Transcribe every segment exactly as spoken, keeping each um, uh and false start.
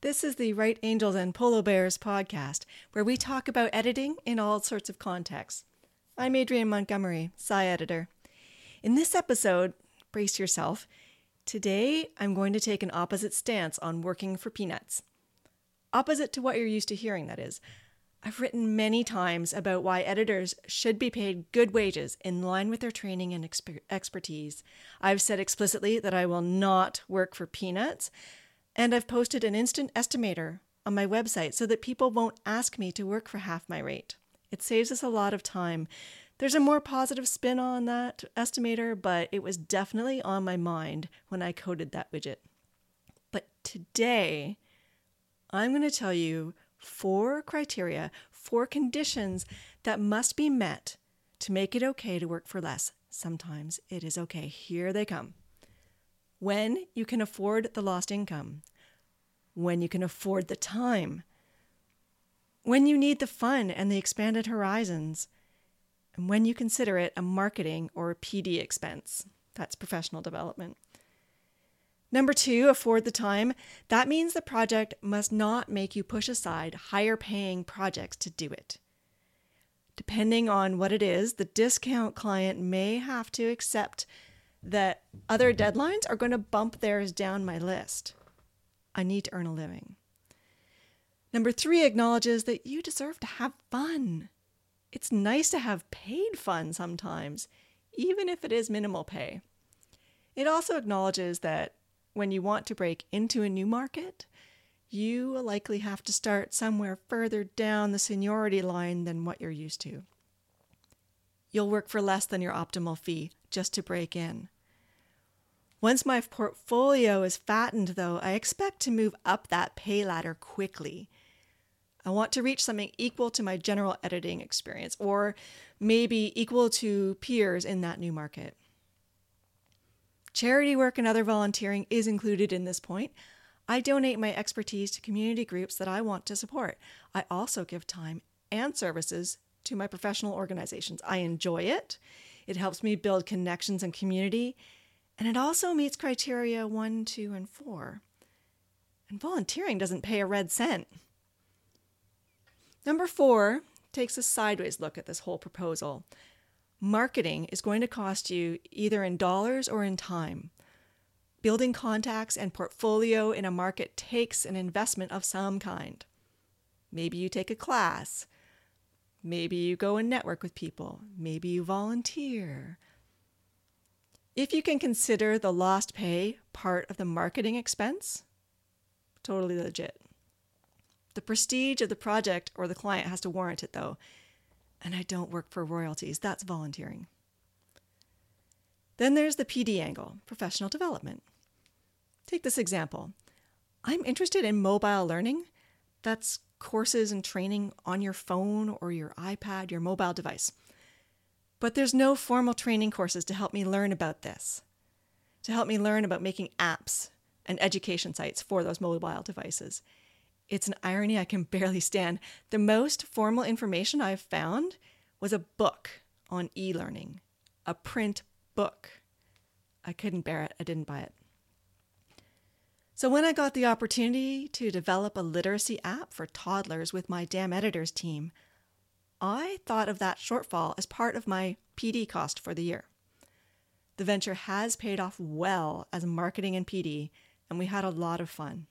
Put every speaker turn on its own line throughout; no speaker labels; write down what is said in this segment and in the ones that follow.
This is the Right Angels and Polo Bears podcast, where we talk about editing in all sorts of contexts. I'm Adrienne Montgomery, Sci Editor. In this episode, brace yourself, today I'm going to take an opposite stance on working for peanuts. Opposite to what you're used to hearing, that is. I've written many times about why editors should be paid good wages in line with their training and exper- expertise. I've said explicitly that I will not work for peanuts, and I've posted an instant estimator on my website so that people won't ask me to work for half my rate. It saves us a lot of time. There's a more positive spin on that estimator, but it was definitely on my mind when I coded that widget. But today, I'm going to tell you four criteria, four conditions that must be met to make it okay to work for less. Sometimes it is okay. Here they come. When you can afford the lost income. When you can afford the time. When you need the fun and the expanded horizons. And when you consider it a marketing or a P D expense. That's professional development. Number two, afford the time. That means the project must not make you push aside higher paying projects to do it. Depending on what it is, the discount client may have to accept that other deadlines are going to bump theirs down my list. I need to earn a living. Number three acknowledges that you deserve to have fun. It's nice to have paid fun sometimes, even if it is minimal pay. It also acknowledges that when you want to break into a new market, you will likely have to start somewhere further down the seniority line than what you're used to. You'll work for less than your optimal fee just to break in. Once my portfolio is fattened, though, I expect to move up that pay ladder quickly. I want to reach something equal to my general editing experience, or maybe equal to peers in that new market. Charity work and other volunteering is included in this point. I donate my expertise to community groups that I want to support. I also give time and services to my professional organizations. I enjoy it. It helps me build connections and community, and it also meets criteria one, two, and four. And volunteering doesn't pay a red cent. Number four takes a sideways look at this whole proposal. Marketing is going to cost you either in dollars or in time. Building contacts and portfolio in a market takes an investment of some kind. Maybe you take a class. Maybe you go and network with people. Maybe you volunteer. If you can consider the lost pay part of the marketing expense, totally legit. The prestige of the project or the client has to warrant it, though. And I don't work for royalties. That's volunteering. Then there's the P D angle, professional development. Take this example. I'm interested in mobile learning. That's courses and training on your phone or your iPad, your mobile device. But there's no formal training courses to help me learn about this, to help me learn about making apps and education sites for those mobile devices. It's an irony I can barely stand. The most formal information I've found was a book on e-learning, a print book. I couldn't bear it. I didn't buy it. So when I got the opportunity to develop a literacy app for toddlers with my Damn Editors team, I thought of that shortfall as part of my P D cost for the year. The venture has paid off well as marketing and P D, and we had a lot of fun.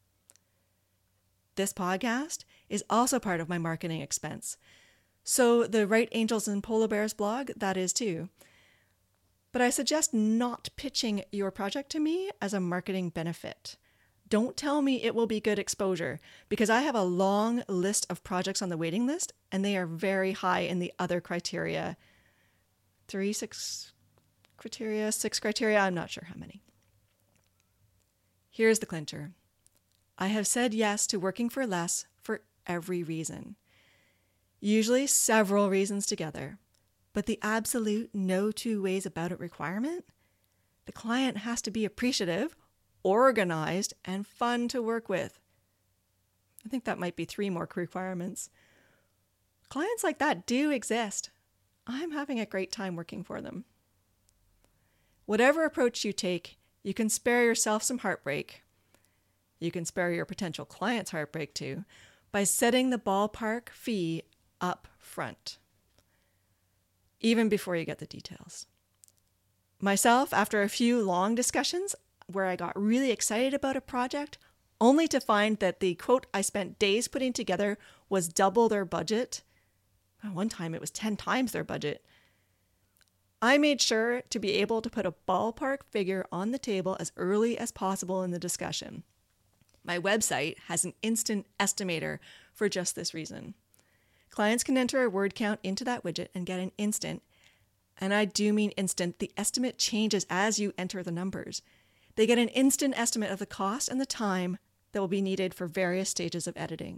This podcast is also part of my marketing expense. So the Right Angels and Polo Bears blog, that is too. But I suggest not pitching your project to me as a marketing benefit. Don't tell me it will be good exposure, because I have a long list of projects on the waiting list, and they are very high in the other criteria. Three, six criteria, six criteria, I'm not sure how many. Here's the clincher. I have said yes to working for less for every reason. Usually several reasons together, but the absolute no two ways about it requirement, the client has to be appreciative, organized, and fun to work with. I think that might be three more requirements. Clients like that do exist. I'm having a great time working for them. Whatever approach you take, you can spare yourself some heartbreak. you can spare your potential clients heartbreak too by setting the ballpark fee up front, even before you get the details. Myself, after a few long discussions where I got really excited about a project, only to find that the quote I spent days putting together was double their budget. One time it was ten times their budget. I made sure to be able to put a ballpark figure on the table as early as possible in the discussion. My website has an instant estimator for just this reason. Clients can enter a word count into that widget and get an instant, and I do mean instant, the estimate changes as you enter the numbers. They get an instant estimate of the cost and the time that will be needed for various stages of editing.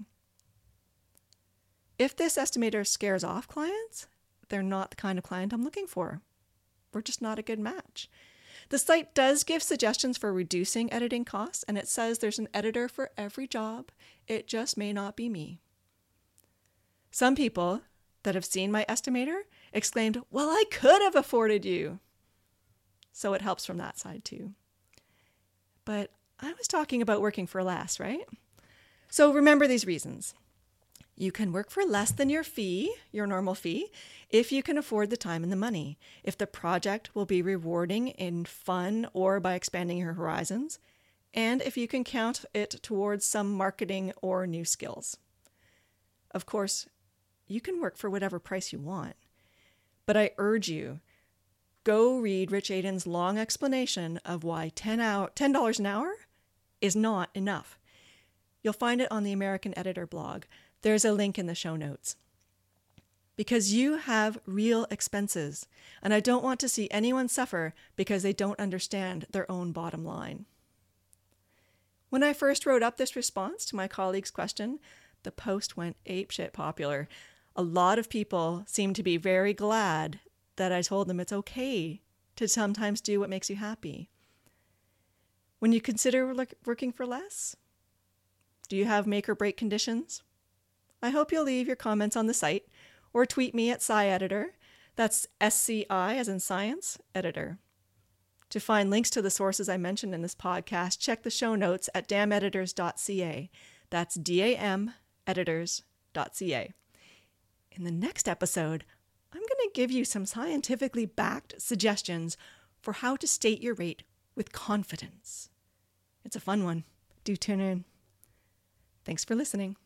If this estimator scares off clients, they're not the kind of client I'm looking for. We're just not a good match. The site does give suggestions for reducing editing costs, and it says there's an editor for every job. It just may not be me. Some people that have seen my estimator exclaimed, "Well, I could have afforded you." So it helps from that side too. But I was talking about working for less, right? So remember these reasons. You can work for less than your fee, your normal fee, if you can afford the time and the money, if the project will be rewarding in fun or by expanding your horizons, and if you can count it towards some marketing or new skills. Of course, you can work for whatever price you want, but I urge you, go read Rich Aiden's long explanation of why ten dollars an hour is not enough. You'll find it on the American Editor blog. There's a link in the show notes. Because you have real expenses, and I don't want to see anyone suffer because they don't understand their own bottom line. When I first wrote up this response to my colleague's question, the post went apeshit popular. A lot of people seemed to be very glad that I told them it's okay to sometimes do what makes you happy. When you consider working for less, do you have make or break conditions? I hope you'll leave your comments on the site or tweet me at SciEditor. That's S C I as in science, editor. To find links to the sources I mentioned in this podcast, check the show notes at dam editors dot c a. That's D A M editors dot c a. In the next episode, I'm going to give you some scientifically backed suggestions for how to state your rate with confidence. It's a fun one. Do tune in. Thanks for listening.